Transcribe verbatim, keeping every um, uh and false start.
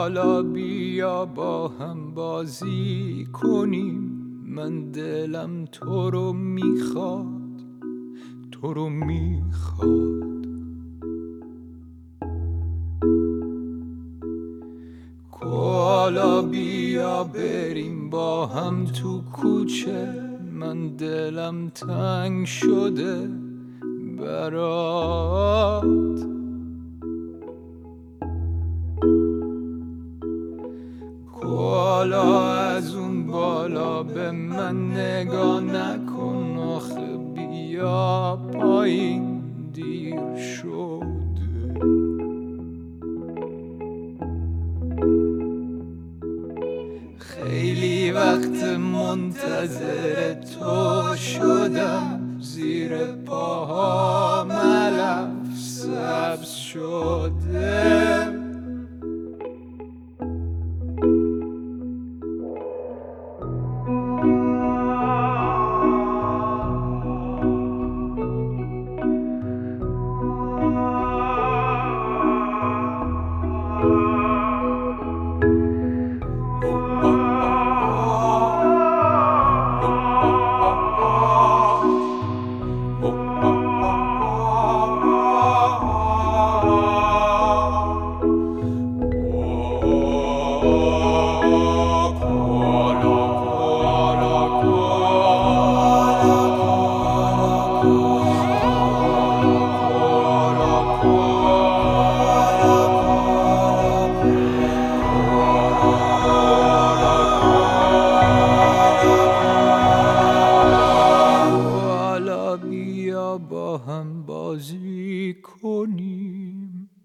حالا بیا با هم بازی کنیم، من دلم تو رو میخواد، تو رو میخواد. حالا بیا بریم با هم تو کوچه، من دلم تنگ شده برات. حالا از اون بالا به من نگاه نکن، آخه بیا پایین دیر شده. خیلی وقت منتظر تو شدم، زیر پاهام علف سبز شده. با هم بازی کنیم.